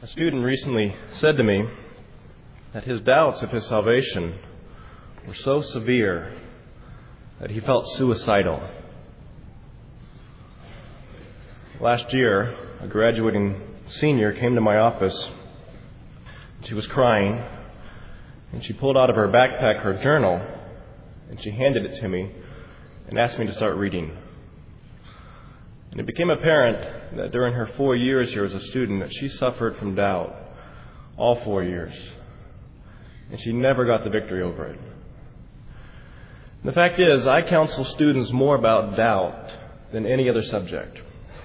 A student recently said to me that his doubts of his salvation were so severe that he felt suicidal. Last year, a graduating senior came to my office. She was crying, and she pulled out of her backpack her journal, and she handed it to me and asked me to start reading. And it became apparent that during her 4 years here as a student that she suffered from doubt all 4 years. And she never got the victory over it. And the fact is, I counsel students more about doubt than any other subject.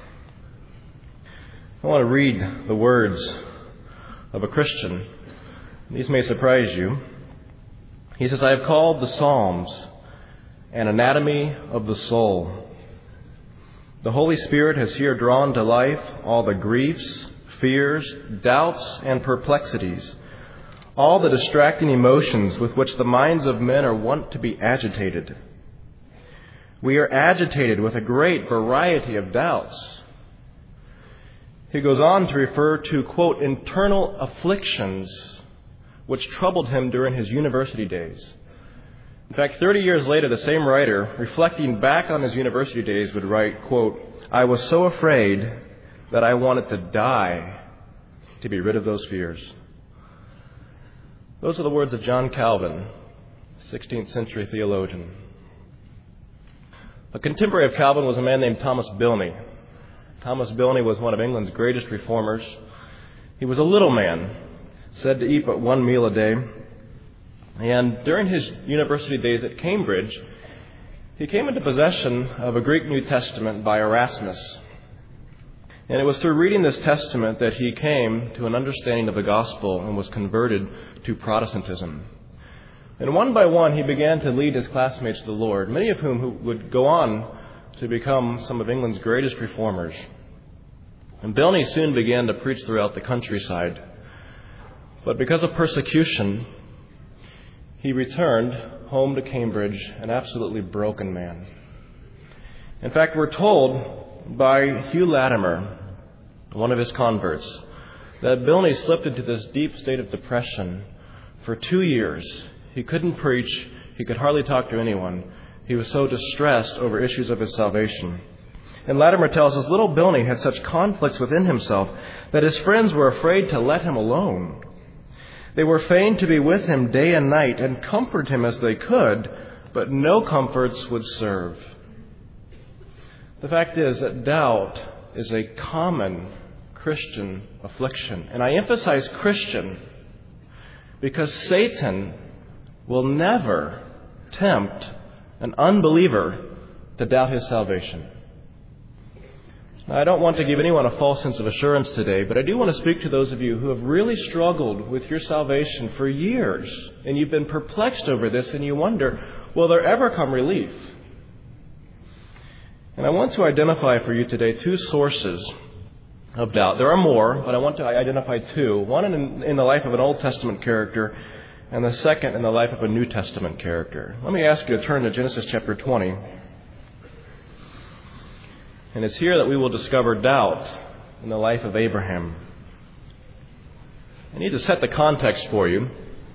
I want to read the words of a Christian. These may surprise you. He says, "I have called the Psalms an anatomy of the soul. The Holy Spirit has here drawn to life all the griefs, fears, doubts, and perplexities, all the distracting emotions with which the minds of men are wont to be agitated. We are agitated with a great variety of doubts." He goes on to refer to, quote, internal afflictions which troubled him during his university days. In fact, 30 years later, the same writer, reflecting back on his university days, would write, quote, "I was so afraid that I wanted to die to be rid of those fears." Those are the words of John Calvin, 16th century theologian. A contemporary of Calvin was a man named Thomas Bilney. Thomas Bilney was one of England's greatest reformers. He was a little man, said to eat but one meal a day. And during his university days at Cambridge, he came into possession of a Greek New Testament by Erasmus. And it was through reading this testament that he came to an understanding of the gospel and was converted to Protestantism. And one by one, he began to lead his classmates to the Lord, many of whom would go on to become some of England's greatest reformers. And Bilney soon began to preach throughout the countryside. But because of persecution, he returned home to Cambridge an absolutely broken man. In fact, we're told by Hugh Latimer, one of his converts, that Bilney slipped into this deep state of depression for 2 years. He couldn't preach. He could hardly talk to anyone. He was so distressed over issues of his salvation. And Latimer tells us little Bilney had such conflicts within himself that his friends were afraid to let him alone. They were fain to be with him day and night and comfort him as they could, but no comforts would serve. The fact is that doubt is a common Christian affliction. And I emphasize Christian because Satan will never tempt an unbeliever to doubt his salvation. Now, I don't want to give anyone a false sense of assurance today, but I do want to speak to those of you who have really struggled with your salvation for years, and you've been perplexed over this, and you wonder, will there ever come relief? And I want to identify for you today 2 sources of doubt. There are more, but I want to identify 2. One in the life of an Old Testament character, and the second in the life of a New Testament character. Let me ask you to turn to Genesis chapter 20. And it's here that we will discover doubt in the life of Abraham. I need to set the context for you.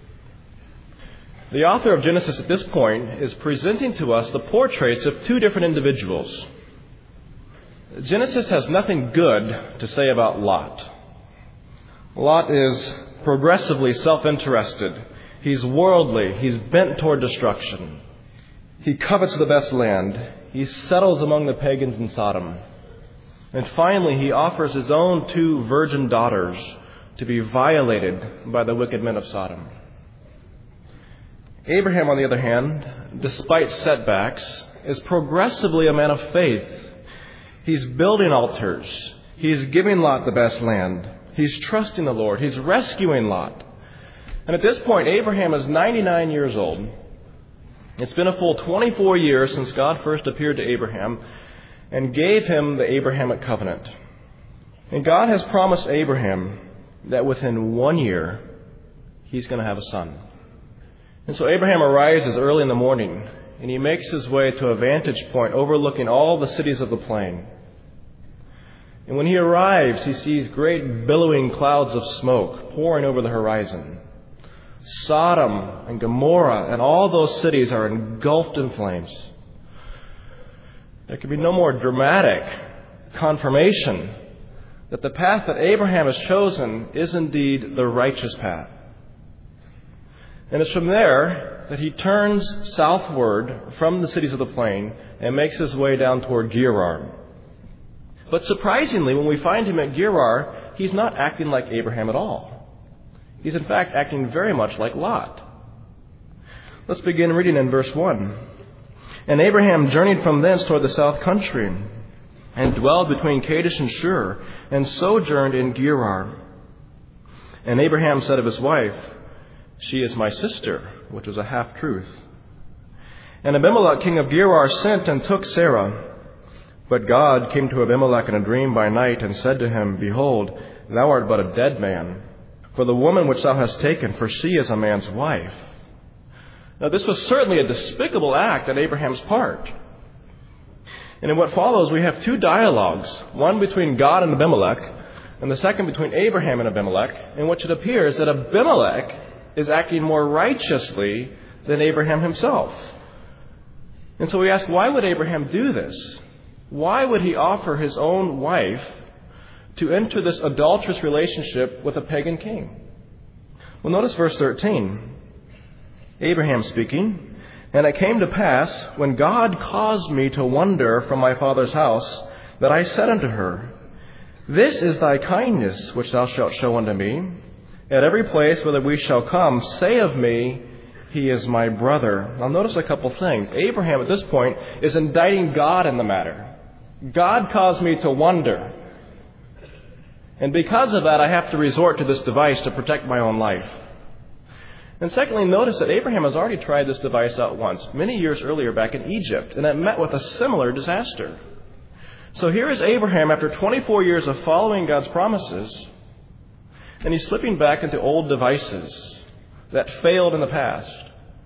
The author of Genesis at this point is presenting to us the portraits of 2 different individuals. Genesis has nothing good to say about Lot. Lot is progressively self-interested. He's worldly. He's bent toward destruction. He covets the best land. He settles among the pagans in Sodom. And finally, he offers his own 2 virgin daughters to be violated by the wicked men of Sodom. Abraham, on the other hand, despite setbacks, is progressively a man of faith. He's building altars. He's giving Lot the best land. He's trusting the Lord. He's rescuing Lot. And at this point, Abraham is 99 years old. It's been a full 24 years since God first appeared to Abraham and gave him the Abrahamic covenant. And God has promised Abraham that within 1 year, he's going to have a son. And so Abraham arises early in the morning, and he makes his way to a vantage point overlooking all the cities of the plain. And when he arrives, he sees great billowing clouds of smoke pouring over the horizon. Sodom and Gomorrah and all those cities are engulfed in flames. There can be no more dramatic confirmation that the path that Abraham has chosen is indeed the righteous path. And it's from there that he turns southward from the cities of the plain and makes his way down toward Gerar. But surprisingly, when we find him at Gerar, he's not acting like Abraham at all. He's in fact acting very much like Lot. Let's begin reading in verse 1. And Abraham journeyed from thence toward the south country, and dwelled between Kadesh and Shur, and sojourned in Gerar. And Abraham said of his wife, She is my sister, which was a half-truth. And Abimelech king of Gerar sent and took Sarah. But God came to Abimelech in a dream by night, and said to him, Behold, thou art but a dead man, for the woman which thou hast taken, for she is a man's wife. Now this was certainly a despicable act on Abraham's part. And in what follows, we have two dialogues, one between God and Abimelech, and the second between Abraham and Abimelech, in which it appears that Abimelech is acting more righteously than Abraham himself. And so we ask, why would Abraham do this? Why would he offer his own wife to enter this adulterous relationship with a pagan king? Well, notice verse 13. Abraham speaking, And it came to pass, when God caused me to wander from my father's house, that I said unto her, This is thy kindness which thou shalt show unto me. At every place whither we shall come, say of me, He is my brother. Now notice a couple things. Abraham at this point is indicting God in the matter. God caused me to wander. And because of that, I have to resort to this device to protect my own life. And secondly, notice that Abraham has already tried this device out once, many years earlier back in Egypt, and it met with a similar disaster. So here is Abraham after 24 years of following God's promises, and he's slipping back into old devices that failed in the past.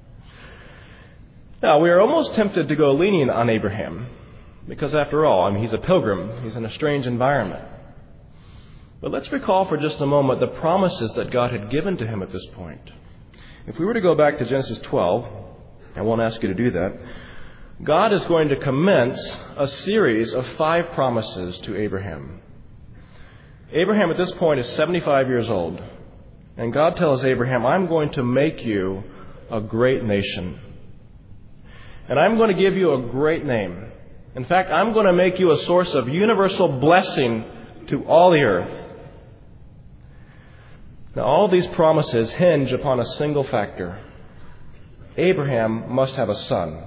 Now, we are almost tempted to go lenient on Abraham, because after all, he's a pilgrim, he's in a strange environment. But let's recall for just a moment the promises that God had given to him at this point. If we were to go back to Genesis 12, I won't ask you to do that, God is going to commence a series of 5 promises to Abraham. Abraham at this point is 75 years old, and God tells Abraham, I'm going to make you a great nation. And I'm going to give you a great name. In fact, I'm going to make you a source of universal blessing to all the earth. Now, all these promises hinge upon a single factor. Abraham must have a son.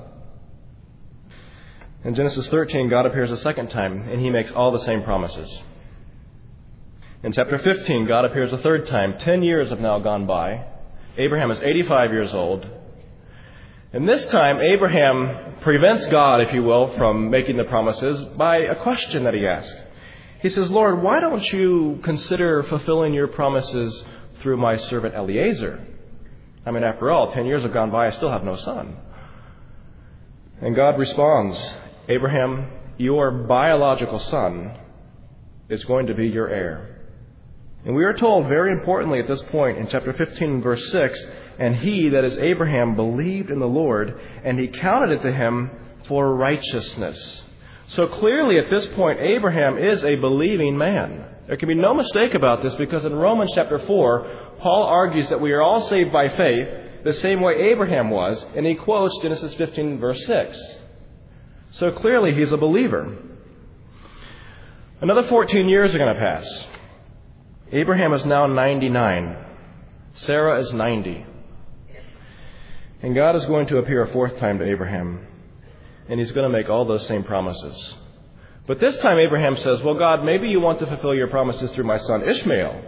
In Genesis 13, God appears a second time, and he makes all the same promises. In chapter 15, God appears a third time. 10 years have now gone by. Abraham is 85 years old. And this time, Abraham prevents God, if you will, from making the promises by a question that he asks. He says, Lord, why don't you consider fulfilling your promises through my servant Eliezer? After all, 10 years have gone by, I still have no son. And God responds, Abraham, your biological son is going to be your heir. And we are told very importantly at this point in chapter 15, verse 6, and he, that is Abraham, believed in the Lord, and he counted it to him for righteousness. So clearly at this point, Abraham is a believing man. There can be no mistake about this, because in Romans chapter 4, Paul argues that we are all saved by faith the same way Abraham was, and he quotes Genesis 15, verse 6. So clearly he's a believer. Another 14 years are going to pass. Abraham is now 99. Sarah is 90. And God is going to appear a fourth time to Abraham, and he's going to make all those same promises. But this time Abraham says, well, God, maybe you want to fulfill your promises through my son Ishmael.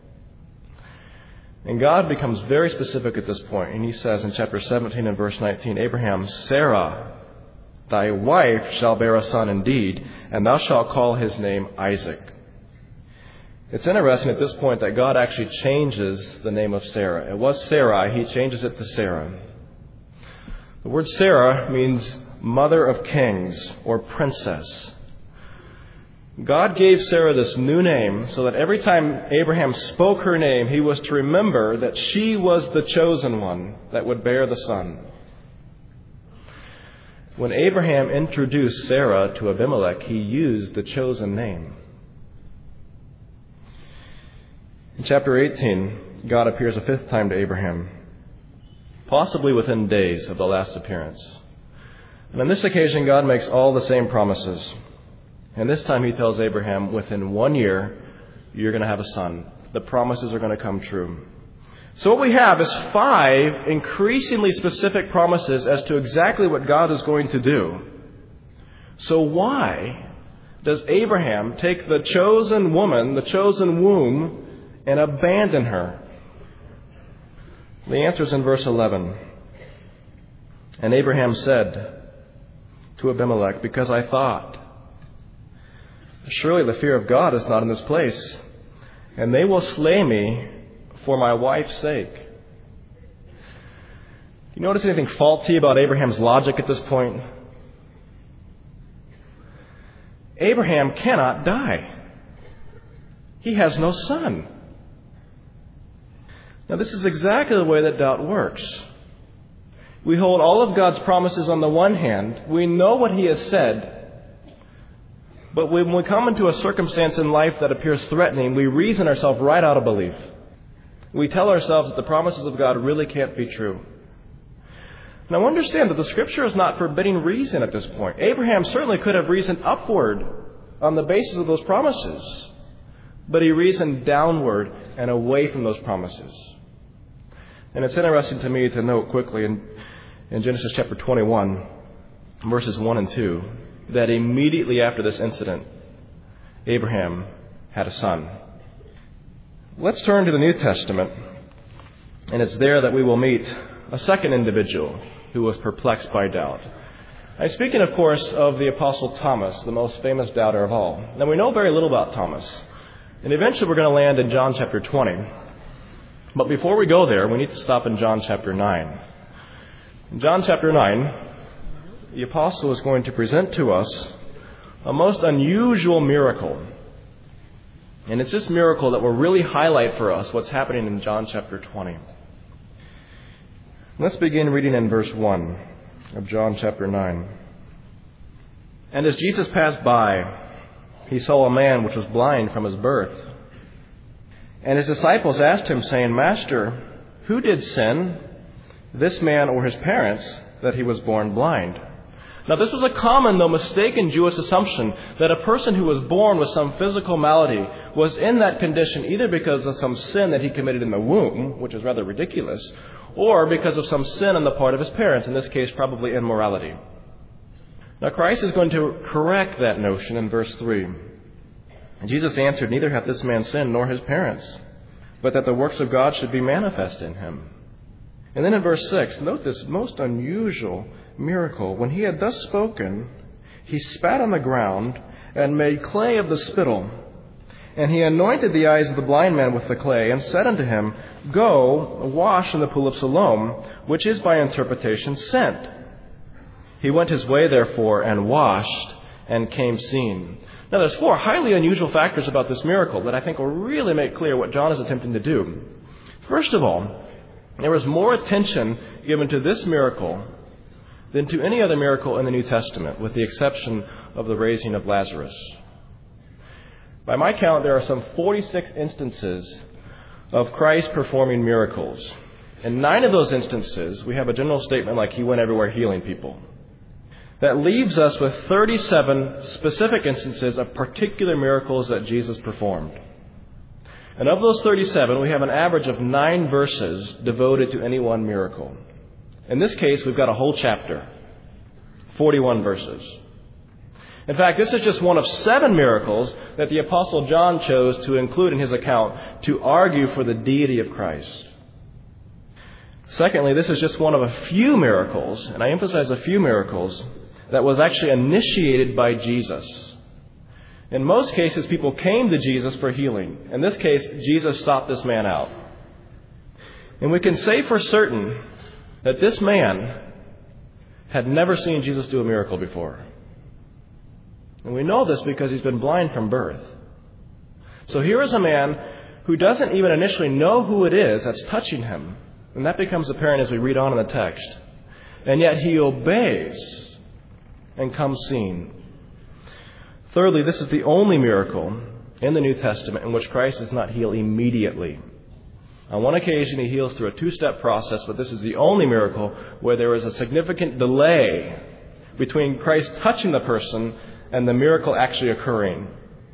And God becomes very specific at this point, and he says in chapter 17 and verse 19, Abraham, Sarah, thy wife, shall bear a son indeed, and thou shalt call his name Isaac. It's interesting at this point that God actually changes the name of Sarah. It was Sarai, he changes it to Sarah. The word Sarah means mother of kings or princess. God gave Sarah this new name so that every time Abraham spoke her name, he was to remember that she was the chosen one that would bear the son. When Abraham introduced Sarah to Abimelech, he used the chosen name. In chapter 18, God appears a fifth time to Abraham, possibly within days of the last appearance. And on this occasion, God makes all the same promises. And this time he tells Abraham, within 1 year, you're going to have a son. The promises are going to come true. So what we have is 5 increasingly specific promises as to exactly what God is going to do. So why does Abraham take the chosen woman, the chosen womb, and abandon her? The answer is in verse 11. And Abraham said to Abimelech, because I thought, surely the fear of God is not in this place, and they will slay me for my wife's sake. You notice anything faulty about Abraham's logic at this point? Abraham cannot die. He has no son. Now, this is exactly the way that doubt works. We hold all of God's promises on the one hand. We know what He has said. But when we come into a circumstance in life that appears threatening, we reason ourselves right out of belief. We tell ourselves that the promises of God really can't be true. Now understand that the Scripture is not forbidding reason at this point. Abraham certainly could have reasoned upward on the basis of those promises, but he reasoned downward and away from those promises. And it's interesting to me to note quickly in Genesis chapter 21, verses 1 and 2, that immediately after this incident, Abraham had a son. Let's turn to the New Testament, and it's there that we will meet a second individual who was perplexed by doubt. I'm speaking, of course, of the Apostle Thomas, the most famous doubter of all. Now, we know very little about Thomas, and eventually we're going to land in John chapter 20. But before we go there, we need to stop in John chapter 9. In John chapter 9, the Apostle is going to present to us a most unusual miracle. And it's this miracle that will really highlight for us what's happening in John chapter 20. Let's begin reading in verse 1 of John chapter 9. And as Jesus passed by, he saw a man which was blind from his birth. And his disciples asked him, saying, Master, who did sin, this man or his parents, that he was born blind? Now, this was a common, though mistaken, Jewish assumption that a person who was born with some physical malady was in that condition either because of some sin that he committed in the womb, which is rather ridiculous, or because of some sin on the part of his parents, in this case, probably immorality. Now, Christ is going to correct that notion in verse 3. And Jesus answered, Neither hath this man sinned nor his parents, but that the works of God should be manifest in him. And then in verse 6, note this most unusual miracle. When he had thus spoken, he spat on the ground and made clay of the spittle. And he anointed the eyes of the blind man with the clay and said unto him, Go, wash in the pool of Siloam, which is by interpretation sent. He went his way, therefore, and washed and came seeing. Now, there's 4 highly unusual factors about this miracle that I think will really make clear what John is attempting to do. First of all, there was more attention given to this miracle than to any other miracle in the New Testament, with the exception of the raising of Lazarus. By my count, there are some 46 instances of Christ performing miracles. In 9 of those instances, we have a general statement like he went everywhere healing people. That leaves us with 37 specific instances of particular miracles that Jesus performed. And of those 37, we have an average of 9 verses devoted to any one miracle. In this case, we've got a whole chapter, 41 verses. In fact, this is just one of 7 miracles that the Apostle John chose to include in his account to argue for the deity of Christ. Secondly, this is just one of a few miracles, and I emphasize a few miracles, that was actually initiated by Jesus. In most cases, people came to Jesus for healing. In this case, Jesus sought this man out. And we can say for certain that this man had never seen Jesus do a miracle before. And we know this because he's been blind from birth. So here is a man who doesn't even initially know who it is that's touching him. And that becomes apparent as we read on in the text. And yet he obeys and comes seeing. Thirdly, this is the only miracle in the New Testament in which Christ does not heal immediately. On one occasion, he heals through a two-step process, but this is the only miracle where there is a significant delay between Christ touching the person and the miracle actually occurring.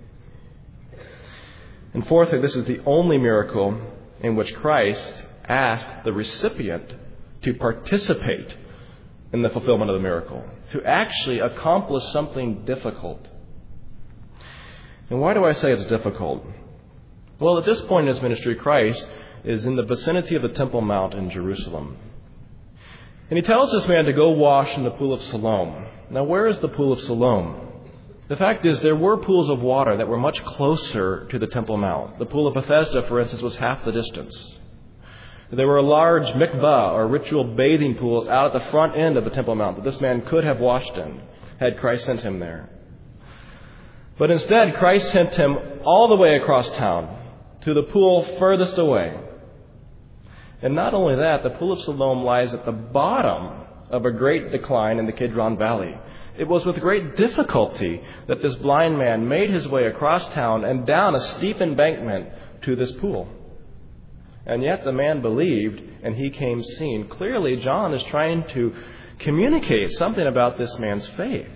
And fourthly, this is the only miracle in which Christ asked the recipient to participate in the fulfillment of the miracle, to actually accomplish something difficult. And why do I say it's difficult? Well, at this point in his ministry, Christ is in the vicinity of the Temple Mount in Jerusalem. And he tells this man to go wash in the pool of Siloam. Now, where is the pool of Siloam? The fact is, there were pools of water that were much closer to the Temple Mount. The pool of Bethesda, for instance, was half the distance. There were large mikvah, or ritual bathing pools, out at the front end of the Temple Mount that this man could have washed in had Christ sent him there. But instead, Christ sent him all the way across town to the pool furthest away. And not only that, the pool of Siloam lies at the bottom of a great decline in the Kidron Valley. It was with great difficulty that this blind man made his way across town and down a steep embankment to this pool. And yet the man believed, and he came seeing. Clearly, John is trying to communicate something about this man's faith.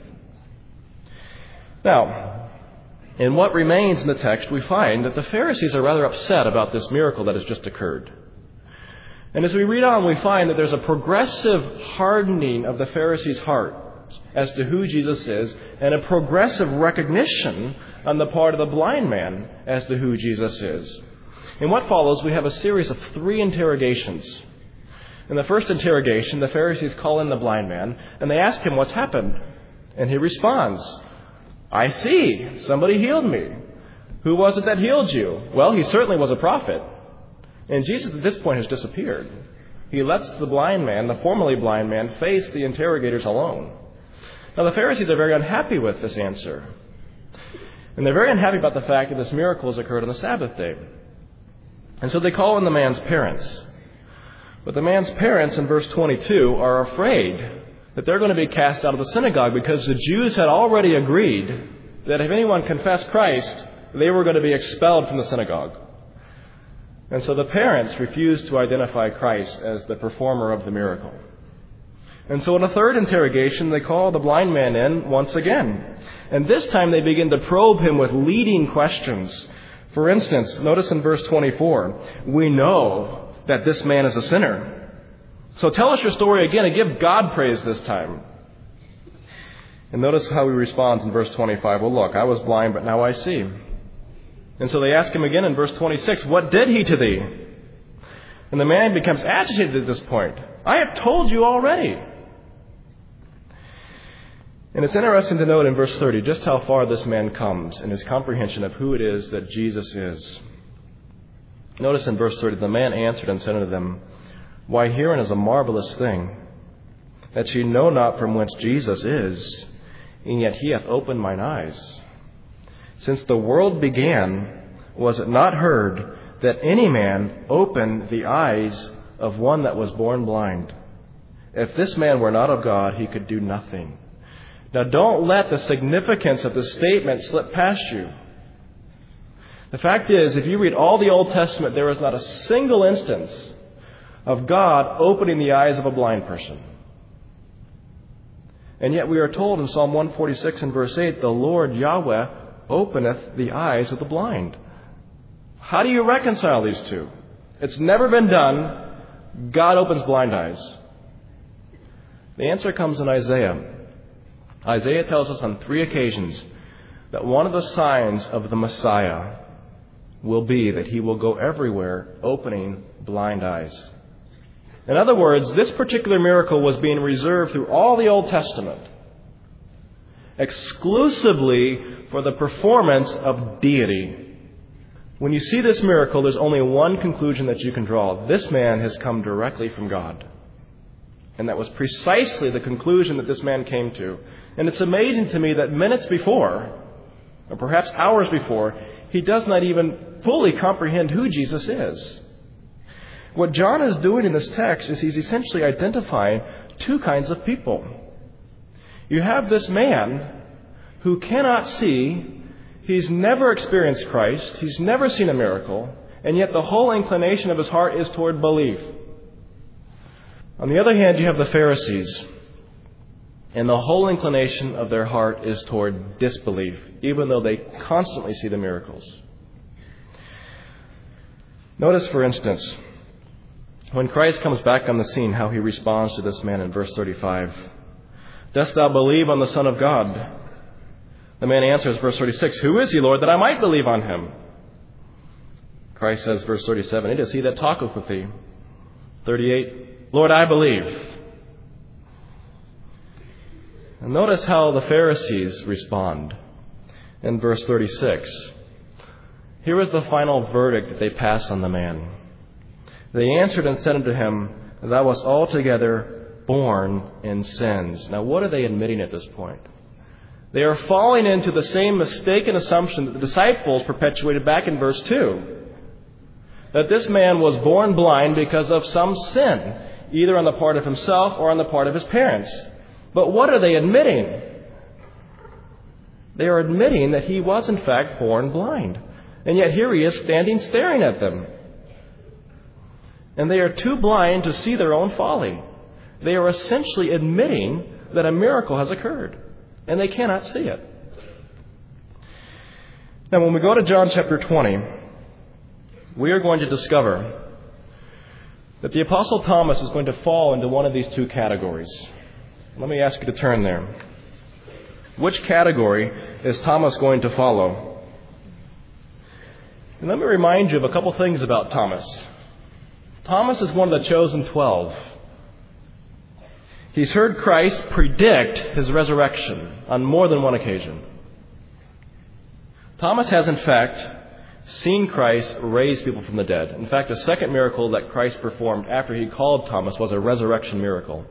Now, in what remains in the text, we find that the Pharisees are rather upset about this miracle that has just occurred. And as we read on, we find that there's a progressive hardening of the Pharisees' heart as to who Jesus is, and a progressive recognition on the part of the blind man as to who Jesus is. In what follows, we have a series of 3 interrogations. In the first interrogation, the Pharisees call in the blind man, and they ask him what's happened. And he responds, "I see. Somebody healed me. Who was it that healed you?" Well, he certainly was a prophet. And Jesus at this point has disappeared. He lets the blind man, the formerly blind man, face the interrogators alone. Now, the Pharisees are very unhappy with this answer. And they're very unhappy about the fact that this miracle has occurred on the Sabbath day. And so they call in the man's parents. But the man's parents, in verse 22, are afraid that they're going to be cast out of the synagogue because the Jews had already agreed that if anyone confessed Christ, they were going to be expelled from the synagogue. And so the parents refused to identify Christ as the performer of the miracle. And so in a third interrogation, they call the blind man in once again. And this time they begin to probe him with leading questions. For instance, notice in verse 24, "We know that this man is a sinner. So tell us your story again and give God praise this time." And notice how he responds in verse 25. "Well, look, I was blind, but now I see." And so they ask him again in verse 26, "What did he to thee?" And the man becomes agitated at this point. "I have told you already." And it's interesting to note in verse 30 just how far this man comes in his comprehension of who it is that Jesus is. Notice in verse 30, the man answered and said unto them, "Why, herein is a marvelous thing, that ye know not from whence Jesus is, and yet he hath opened mine eyes. Since the world began, was it not heard that any man opened the eyes of one that was born blind? If this man were not of God, he could do nothing." Now, don't let the significance of the statement slip past you. The fact is, if you read all the Old Testament, there is not a single instance of God opening the eyes of a blind person. And yet we are told in Psalm 146 and verse 8, "The Lord Yahweh openeth the eyes of the blind." How do you reconcile these two? It's never been done. God opens blind eyes. The answer comes in Isaiah. Isaiah tells us on 3 occasions that one of the signs of the Messiah will be that he will go everywhere opening blind eyes. In other words, this particular miracle was being reserved through all the Old Testament exclusively for the performance of deity. When you see this miracle, there's only one conclusion that you can draw. This man has come directly from God. And that was precisely the conclusion that this man came to. And it's amazing to me that minutes before, or perhaps hours before, he does not even fully comprehend who Jesus is. What John is doing in this text is he's essentially identifying two kinds of people. You have this man who cannot see, he's never experienced Christ, he's never seen a miracle, and yet the whole inclination of his heart is toward belief. On the other hand, you have the Pharisees, and the whole inclination of their heart is toward disbelief, even though they constantly see the miracles. Notice, for instance, when Christ comes back on the scene, how he responds to this man in verse 35. Dost thou believe on the Son of God? The man answers, verse 36, Who is he, Lord, that I might believe on him? Christ says, verse 37, It is he that talketh with thee. 38, Lord, I believe. And notice how the Pharisees respond in verse 36. Here is the final verdict that they pass on the man. They answered and said unto him, Thou wast altogether born in sins. Now, what are they admitting at this point? They are falling into the same mistaken assumption that the disciples perpetuated back in verse 2. That this man was born blind because of some sin, either on the part of himself or on the part of his parents. But what are they admitting? They are admitting that he was in fact born blind. And yet here he is standing staring at them. And they are too blind to see their own folly. They are essentially admitting that a miracle has occurred. And they cannot see it. Now when we go to John chapter 20, we are going to discover that the Apostle Thomas is going to fall into one of these two categories. Let me ask you to turn there. Which category is Thomas going to follow? And let me remind you of a couple things about Thomas. Thomas is one of the chosen 12. He's heard Christ predict his resurrection on more than one occasion. Thomas has, in fact, seen Christ raise people from the dead. In fact, a second miracle that Christ performed after he called Thomas was a resurrection miracle.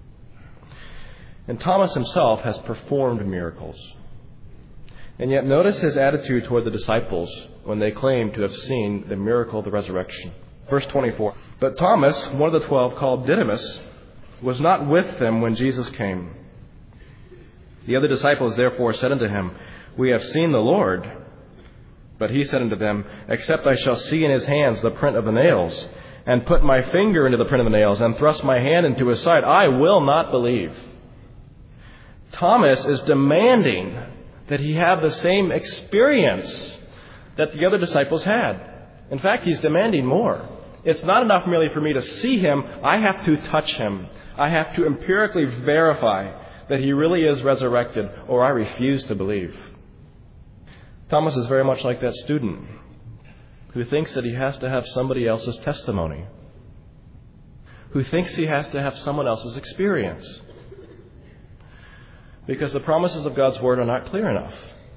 And Thomas himself has performed miracles. And yet notice his attitude toward the disciples when they claim to have seen the miracle of the resurrection. Verse 24. But Thomas, one of the 12, called Didymus, was not with them when Jesus came. The other disciples therefore said unto him, We have seen the Lord. But he said unto them, Except I shall see in his hands the print of the nails, and put my finger into the print of the nails, and thrust my hand into his side, I will not believe. Thomas is demanding that he have the same experience that the other disciples had. In fact, he's demanding more. It's not enough merely for me to see him. I have to touch him. I have to empirically verify that he really is resurrected, or I refuse to believe. Thomas is very much like that student who thinks that he has to have somebody else's testimony, who thinks he has to have someone else's experience, because the promises of God's Word are not clear enough.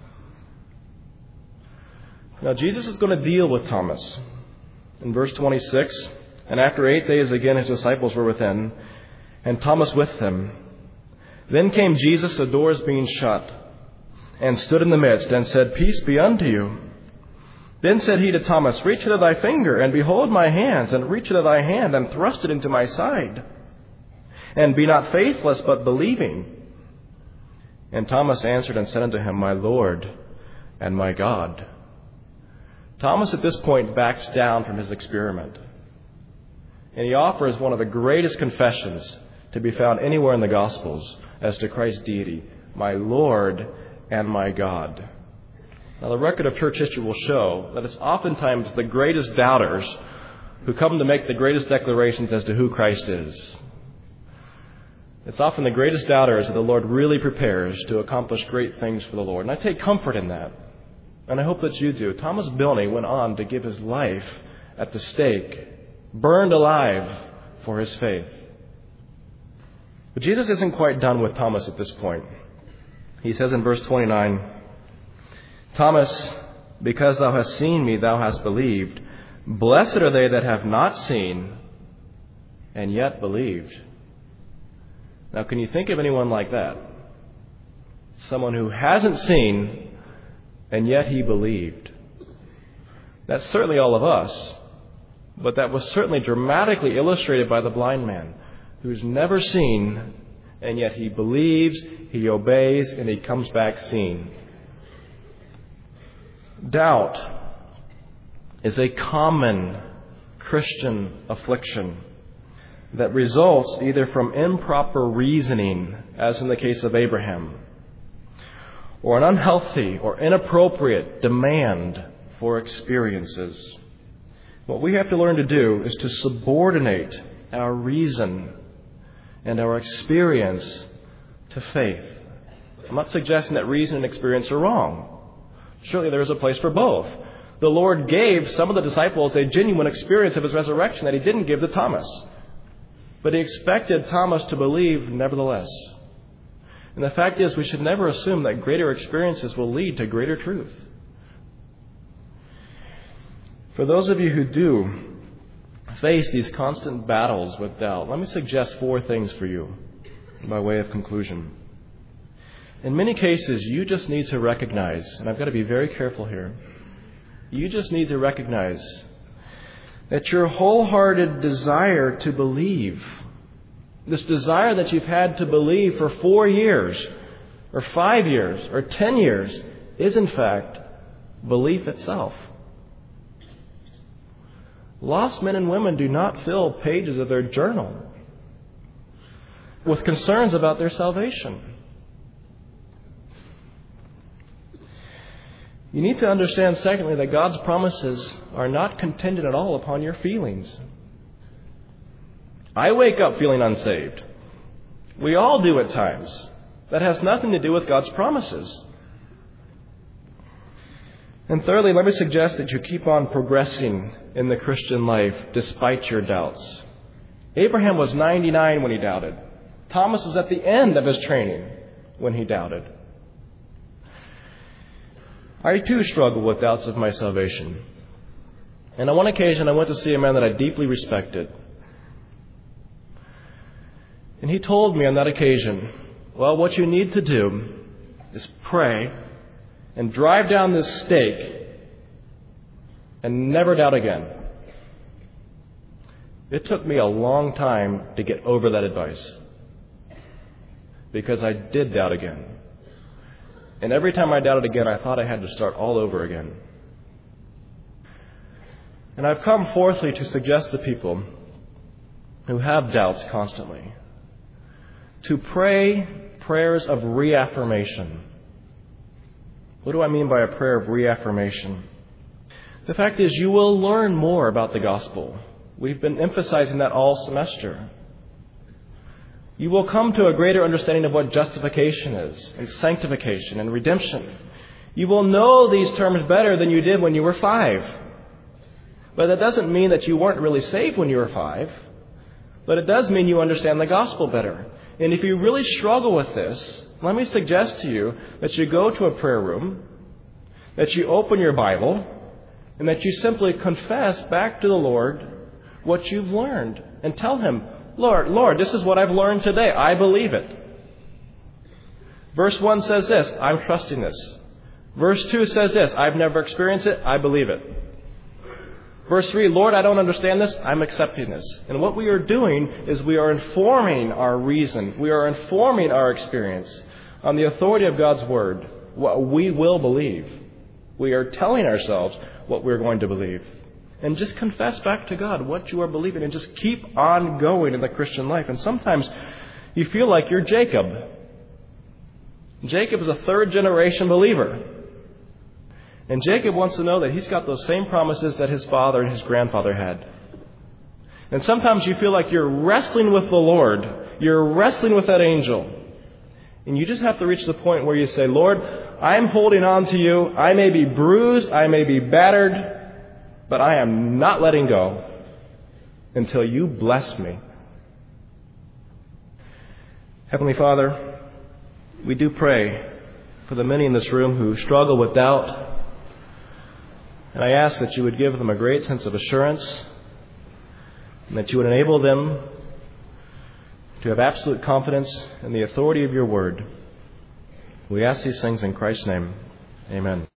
Now, Jesus is going to deal with Thomas. In verse 26, And after 8 days again his disciples were within, and Thomas with them. Then came Jesus, the doors being shut, and stood in the midst, and said, Peace be unto you. Then said he to Thomas, Reach into thy finger, and behold my hands, and reach into thy hand, and thrust it into my side. And be not faithless, but believing. And Thomas answered and said unto him, My Lord and my God. Thomas at this point backs down from his experiment. And he offers one of the greatest confessions to be found anywhere in the Gospels as to Christ's deity, My Lord and my God. Now, the record of church history will show that it's oftentimes the greatest doubters who come to make the greatest declarations as to who Christ is. It's often the greatest doubters that the Lord really prepares to accomplish great things for the Lord. And I take comfort in that. And I hope that you do. Thomas Bilney went on to give his life at the stake, burned alive for his faith. But Jesus isn't quite done with Thomas at this point. He says in verse 29, Thomas, because thou hast seen me, thou hast believed. Blessed are they that have not seen and yet believed. Now, can you think of anyone like that? Someone who hasn't seen, and yet he believed. That's certainly all of us, but that was certainly dramatically illustrated by the blind man, who's never seen, and yet he believes, he obeys, and he comes back seeing. Doubt is a common Christian affliction that results either from improper reasoning, as in the case of Abraham, or an unhealthy or inappropriate demand for experiences. What we have to learn to do is to subordinate our reason and our experience to faith. I'm not suggesting that reason and experience are wrong. Surely there is a place for both. The Lord gave some of the disciples a genuine experience of His resurrection that He didn't give to Thomas. But He expected Thomas to believe nevertheless. And the fact is, we should never assume that greater experiences will lead to greater truth. For those of you who do face these constant battles with doubt, let me suggest 4 things for you by way of conclusion. In many cases, you just need to recognize, and I've got to be very careful here, you just need to recognize that your wholehearted desire to believe, this desire that you've had to believe for 4 years, or 5 years, or 10 years, is in fact belief itself. Lost men and women do not fill pages of their journal with concerns about their salvation. You need to understand, secondly, that God's promises are not contingent at all upon your feelings. I wake up feeling unsaved. We all do at times. That has nothing to do with God's promises. And thirdly, let me suggest that you keep on progressing in the Christian life despite your doubts. Abraham was 99 when he doubted. Thomas was at the end of his training when he doubted. I too struggle with doubts of my salvation. And on one occasion, I went to see a man that I deeply respected. And he told me on that occasion, well, what you need to do is pray and drive down this stake and never doubt again. It took me a long time to get over that advice, because I did doubt again. And every time I doubted again, I thought I had to start all over again. And I've come fourthly to suggest to people who have doubts constantly to pray prayers of reaffirmation. What do I mean by a prayer of reaffirmation? The fact is, you will learn more about the gospel. We've been emphasizing that all semester. You will come to a greater understanding of what justification is, and sanctification, and redemption. You will know these terms better than you did when you were 5. But that doesn't mean that you weren't really saved when you were 5. But it does mean you understand the gospel better. And if you really struggle with this, let me suggest to you that you go to a prayer room, that you open your Bible, and that you simply confess back to the Lord what you've learned. And tell Him, Lord, this is what I've learned today. I believe it. Verse 1 says this, I'm trusting this. Verse 2 says this, I've never experienced it. I believe it. Verse 3, Lord, I don't understand this. I'm accepting this. And what we are doing is we are informing our reason. We are informing our experience on the authority of God's Word, what we will believe. We are telling ourselves what we're going to believe. And just confess back to God what you are believing, and just keep on going in the Christian life. And sometimes you feel like you're Jacob. Jacob is a 3rd-generation believer. And Jacob wants to know that he's got those same promises that his father and his grandfather had. And sometimes you feel like you're wrestling with the Lord. You're wrestling with that angel. And you just have to reach the point where you say, Lord, I'm holding on to you. I may be bruised. I may be battered. But I am not letting go until you bless me. Heavenly Father, we do pray for the many in this room who struggle with doubt. And I ask that you would give them a great sense of assurance, and that you would enable them to have absolute confidence in the authority of your word. We ask these things in Christ's name. Amen.